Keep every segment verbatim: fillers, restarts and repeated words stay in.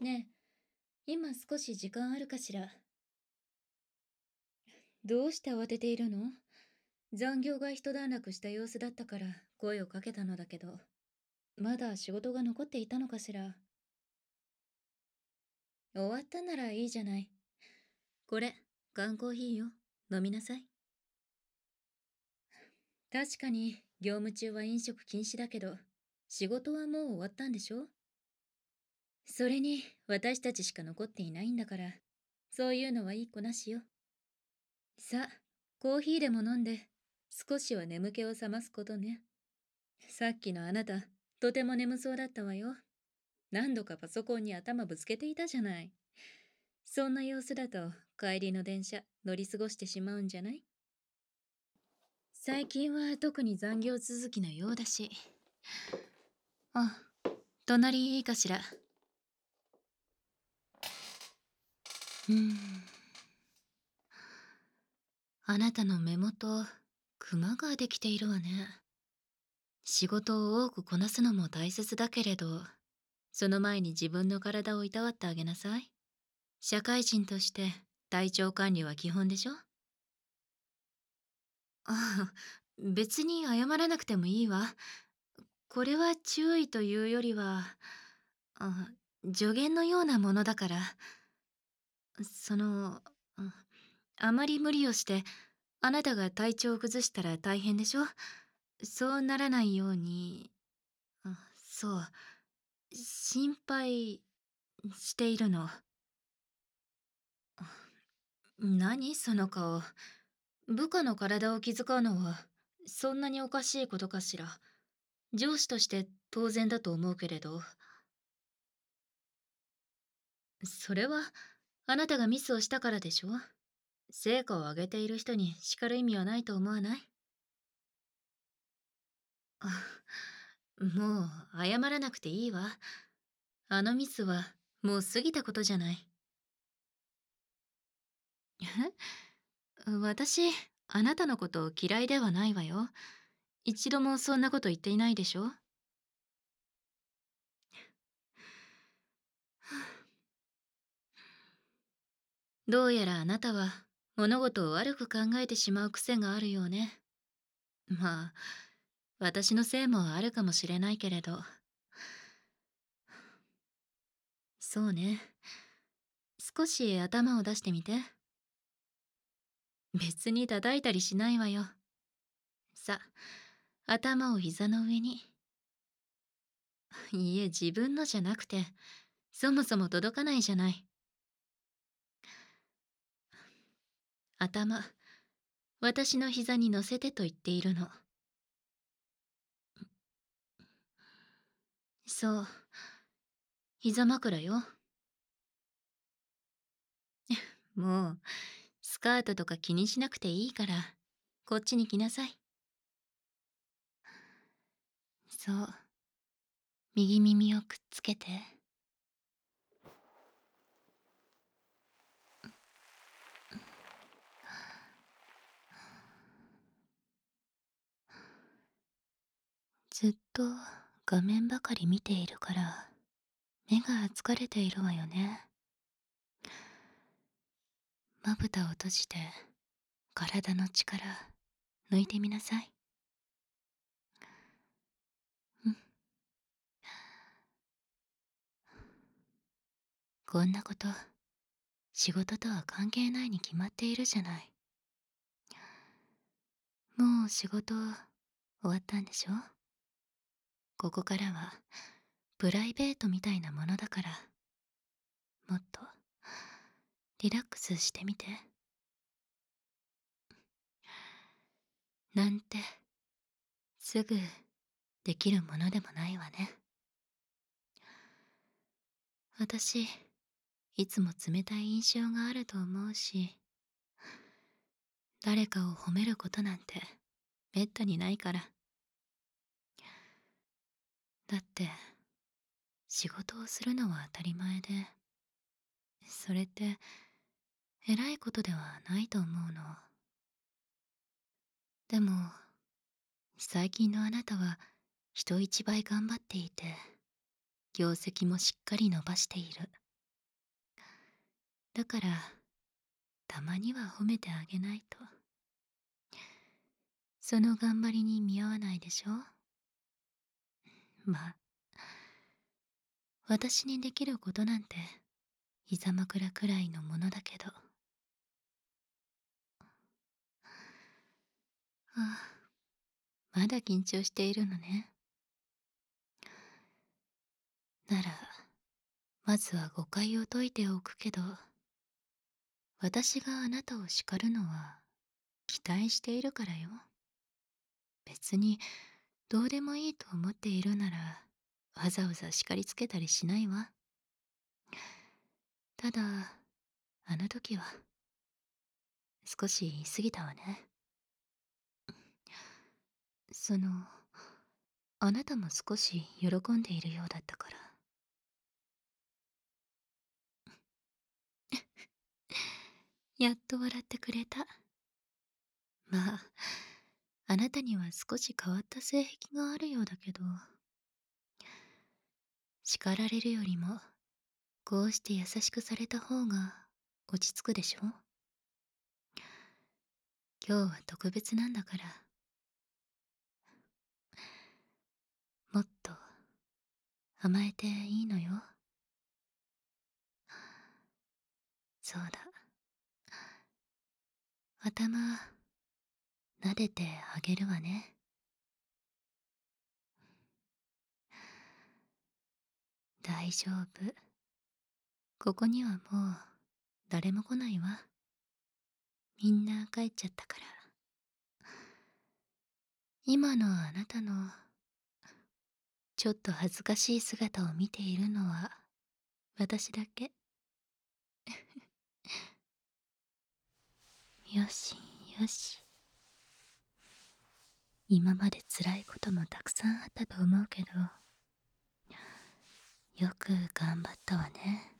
ねえ、今少し時間あるかしら？どうして慌てているの？残業が一段落した様子だったから声をかけたのだけど、まだ仕事が残っていたのかしら？終わったならいいじゃない。これ、缶コーヒーよ。飲みなさい。確かに、業務中は飲食禁止だけど、仕事はもう終わったんでしょ？それに、私たちしか残っていないんだから、そういうのはいい子なしよ。さあ、コーヒーでも飲んで、少しは眠気を覚ますことね。さっきのあなた、とても眠そうだったわよ。何度かパソコンに頭ぶつけていたじゃない。そんな様子だと、帰りの電車乗り過ごしてしまうんじゃない？最近は特に残業続きのようだし。あ、隣いいかしら。うーん。あなたの目元、クマができているわね。仕事を多くこなすのも大切だけれど、その前に自分の体をいたわってあげなさい。社会人として体調管理は基本でしょ？ああ、別に謝らなくてもいいわ。これは注意というよりは、あ、助言のようなものだから。その、ああまり無理をして、あなたが体調を崩したら大変でしょ？そうならないように、あ、そう、心配しているの。何その顔。部下の体を気遣うのは、そんなにおかしいことかしら。上司として当然だと思うけれど。それは、あなたがミスをしたからでしょ？成果を上げている人に叱る意味はないと思わない？あ、もう謝らなくていいわ。あのミスはもう過ぎたことじゃない。え？私、あなたのことを嫌いではないわよ。一度もそんなこと言っていないでしょ？どうやらあなたは物事を悪く考えてしまう癖があるようね。まあ、私のせいもあるかもしれないけれど。そうね。少し頭を出してみて。別に叩いたりしないわよ。さ、頭を膝の上に。いいえ、自分のじゃなくて、そもそも届かないじゃない。頭、私の膝に乗せてと言っているの。そう、膝枕よ。もう、スカートとか気にしなくていいから、こっちに来なさい。そう、右耳をくっつけて。ずっと画面ばかり見ているから、目が疲れているわよね。まぶたを閉じて、体の力、抜いてみなさい。うん。こんなこと、仕事とは関係ないに決まっているじゃない。もう仕事終わったんでしょ？ここからはプライベートみたいなものだから、もっとリラックスしてみて。なんてすぐできるものでもないわね。私、いつも冷たい印象があると思うし、誰かを褒めることなんてめったにないから。だって仕事をするのは当たり前で、それって偉いことではないと思うの。でも最近のあなたは人一倍頑張っていて、業績もしっかり伸ばしている。 だから、たまには褒めてあげないと。その頑張りに見合わないでしょ。まあ、私にできることなんて、膝枕くらいのものだけど。ああ、まだ緊張しているのね。なら、まずは誤解を解いておくけど、私があなたを叱るのは、期待しているからよ。別に、どうでもいいと思っているなら、わざわざ叱りつけたりしないわ。ただ、あの時は、少し言い過ぎたわね。その、あなたも少し喜んでいるようだったから。やっと笑ってくれた。まあ、あなたには少し変わった性癖があるようだけど、叱られるよりも、こうして優しくされた方が落ち着くでしょ。今日は特別なんだから、もっと甘えていいのよ。そうだ。頭、撫でてあげるわね。大丈夫。ここにはもう誰も来ないわ。みんな帰っちゃったから。今のあなたのちょっと恥ずかしい姿を見ているのは私だけ。よしよし。今まで辛いこともたくさんあったと思うけど、よく頑張ったわね。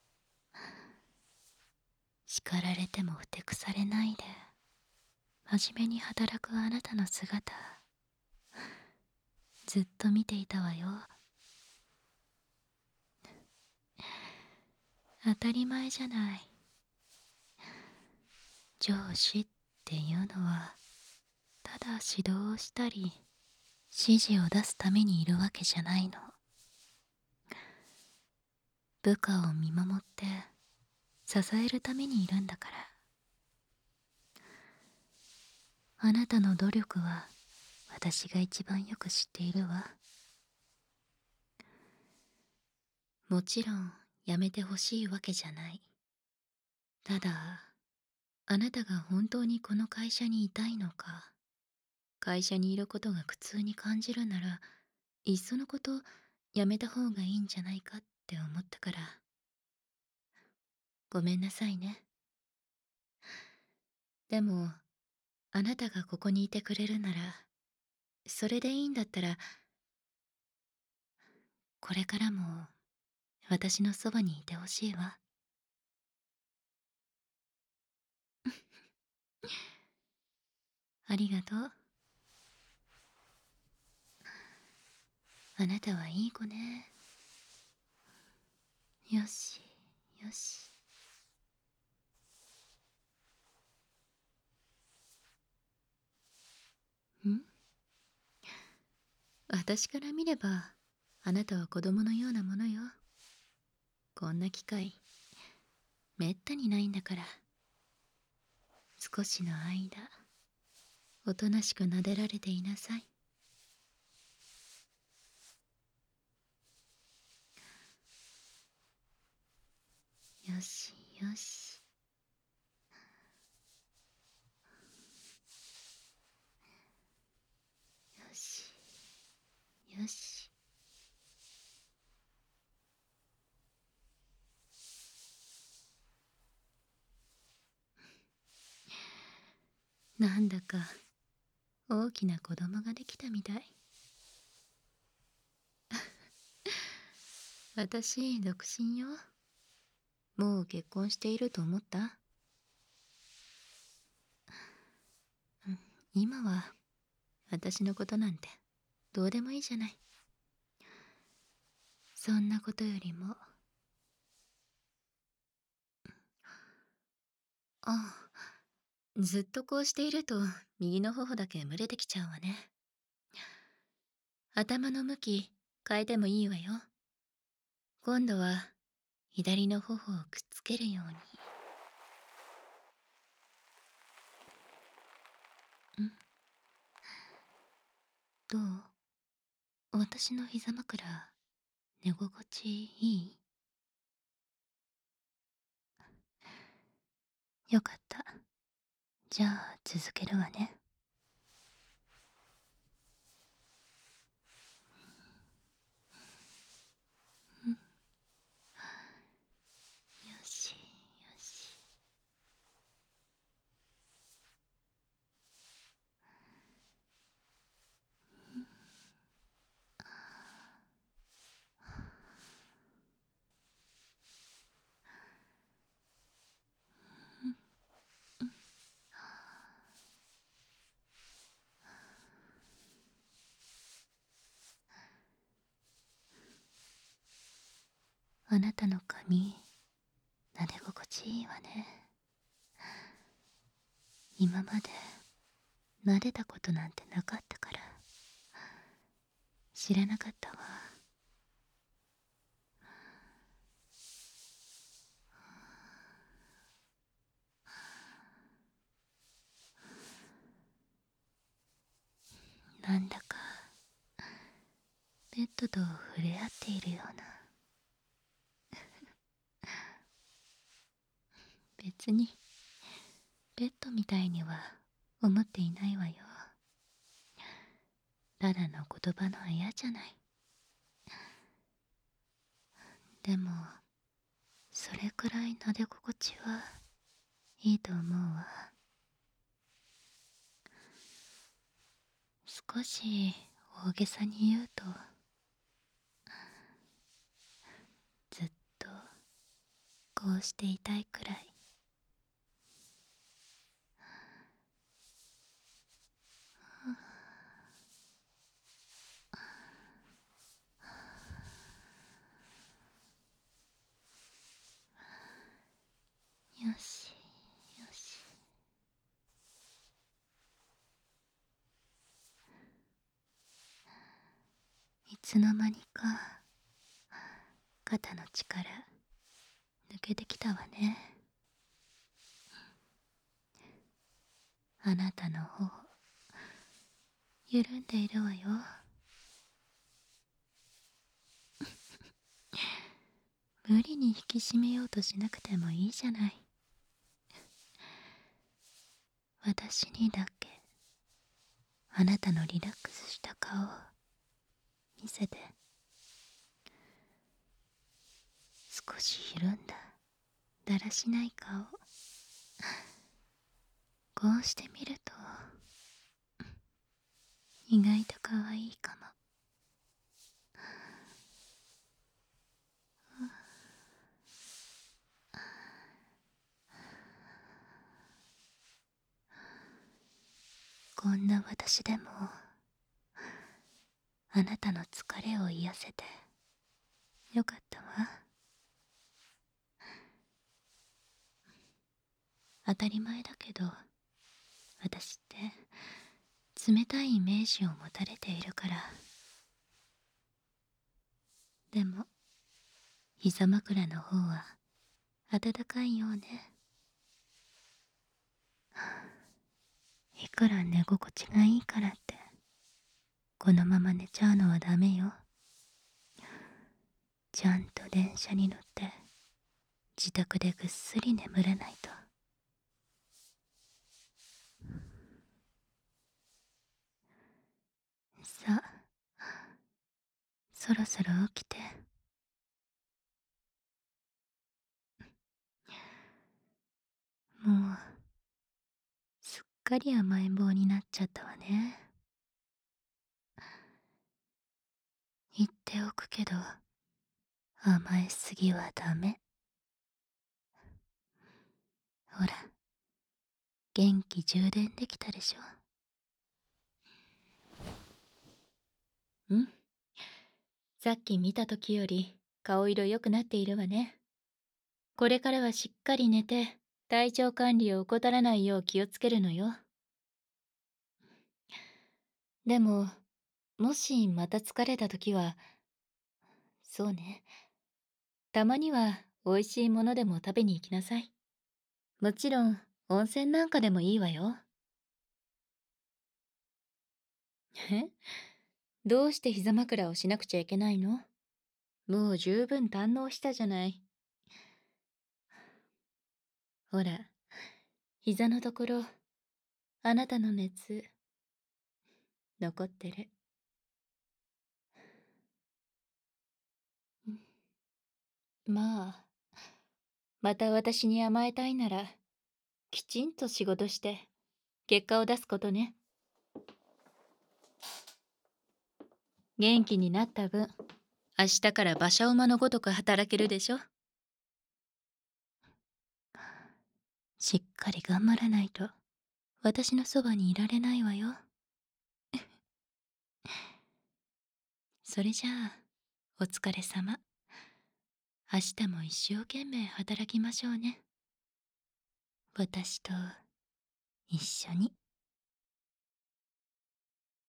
叱られてもふてくされないで真面目に働くあなたの姿、ずっと見ていたわよ。当たり前じゃない。上司っていうのはただ指導をしたり指示を出すためにいるわけじゃないの。部下を見守って支えるためにいるんだから。あなたの努力は私が一番よく知っているわ。もちろんやめてほしいわけじゃない。ただ、あなたが本当にこの会社にいたいのか、会社にいることが苦痛に感じるなら、いっそのことやめた方がいいんじゃないかって思ったから。ごめんなさいね。でも、あなたがここにいてくれるなら、それでいいんだったら、これからも私のそばにいてほしいわ。ありがとう。あなたはいい子ね。よし、よし。ん？私から見れば、あなたは子供のようなものよ。こんな機会、めったにないんだから。少しの間、おとなしく撫でられていなさい。よしよし。よしよし。なんだか大きな子供ができたみたい。私独身よ。もう結婚していると思った？うん、今は私のことなんてどうでもいいじゃない。そんなことよりも、 あ、ずっとこうしていると右の頬だけ蒸れてきちゃうわね。頭の向き変えてもいいわよ。今度は左の頬をくっつけるように。ん、どう？私の膝枕、寝心地いい？よかった。じゃあ続けるわね。うん、よしよし。あなたの髪、撫で心地いいわね。今まで撫でたことなんてなかったから知らなかったわ。なんだかベッドと触れ合っているような。別にベッドみたいには思っていないわよ。ただの言葉のあやじゃない。でもそれくらい撫で心地はいいと思うわ。少し大げさに言うと、ずっとこうしていたいくらい。よしよし。いつの間にか肩の力抜けてきたわね。あなたの方緩んでいるわよ。無理に引き締めようとしなくてもいいじゃない。私にだけあなたのリラックスした顔見せて。少し緩んだだらしない顔、こうしてみると意外と可愛いかも。こんな私でもあなたの疲れを癒せてよかったわ。当たり前だけど私って冷たいイメージを持たれているから。でも膝枕の方は暖かいようね。いくら寝心地がいいからってこのまま寝ちゃうのはダメよ。ちゃんと電車に乗って自宅でぐっすり眠らないと。さあ、そろそろ起きて。もうすっかり甘えん坊になっちゃったわね。言っておくけど甘えすぎはダメ。ほら元気充電できたでしょ。ん、さっき見た時より顔色良くなっているわね。これからはしっかり寝て体調管理を怠らないよう気をつけるのよ。でも、もしまた疲れた時は、そうね、たまには美味しいものでも食べに行きなさい。もちろん、温泉なんかでもいいわよ。え、どうして膝枕をしなくちゃいけないの？もう十分堪能したじゃない。ほら、膝のところ、あなたの熱、残ってる。まあ、また私に甘えたいなら、きちんと仕事して、結果を出すことね。元気になった分、明日から馬車馬のごとく働けるでしょ。しっかり頑張らないと、私のそばにいられないわよ。それじゃあ、お疲れ様。明日も一生懸命働きましょうね。私と一緒に。